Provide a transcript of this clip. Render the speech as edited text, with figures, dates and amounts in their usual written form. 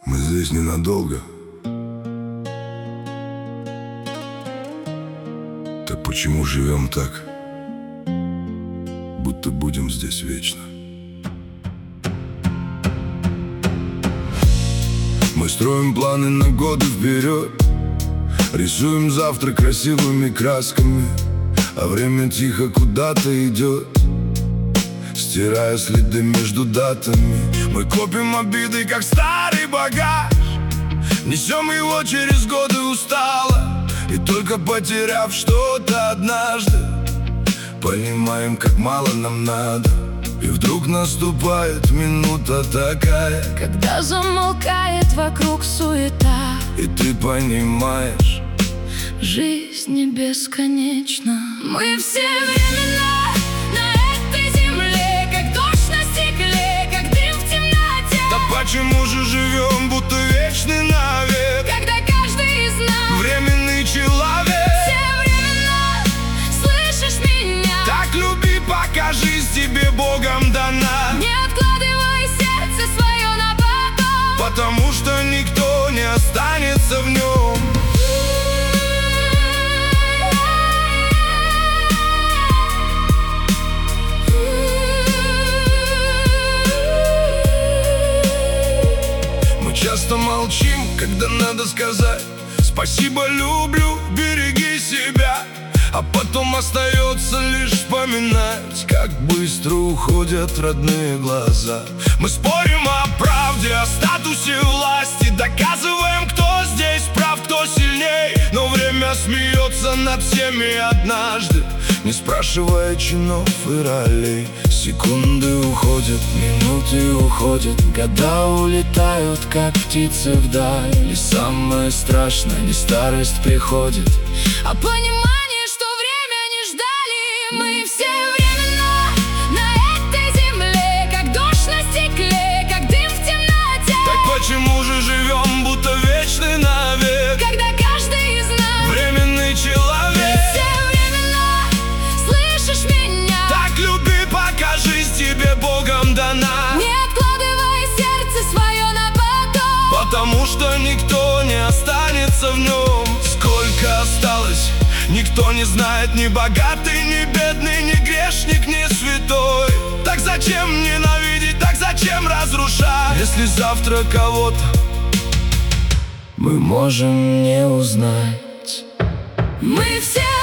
Мы здесь ненадолго. Так почему живем так, будто будем здесь вечно? Мы строим планы на годы вперед, рисуем завтра красивыми красками, а время тихо куда-то идет, стирая следы между датами. Мы копим обиды, как старый багаж, несем его через годы устало, и только потеряв что-то однажды, понимаем, как мало нам надо. И вдруг наступает минута такая, когда замолкает вокруг суета, и ты понимаешь, жизнь не бесконечна. Мы все времена на этой земле, как дождь на стекле, как дым в темноте. да почему же живем, будто вечный навек, Когда каждый из нас временный человек? все времена, слышишь меня? Так люби, пока жизнь тебе Богом дана, Не откладывай сердце свое на потом, потому что никто не останется в нем. Мы часто молчим, когда надо сказать спасибо, люблю, береги себя. А потом остается лишь вспоминать, как быстро уходят родные глаза. Мы спорим о правде, о статусе власти, доказываем, кто здесь прав, кто сильней. Но время смеется над всеми однажды, не спрашивая чинов и ролей. Секунды уходят, минуты уходят, года улетают, как птицы вдаль. И самое страшное, не старость приходит, а понимание, что время не ждали. Мы все времена на этой земле, как дождь на стекле, как дым в темноте. так почему же живем, будто вечный навек, Когда каждый из нас временный человек? все времена, слышишь меня? Так люби, пока жизнь тебе Богом дана, Не откладывай сердце свое на потом, потому что никто не останется в нем. Сколько осталось, никто не знает, ни богатый, ни бедный, ни грешник, ни святой. Так зачем ненавидеть, так зачем разрушать, если завтра кого-то мы можем не узнать? Мы все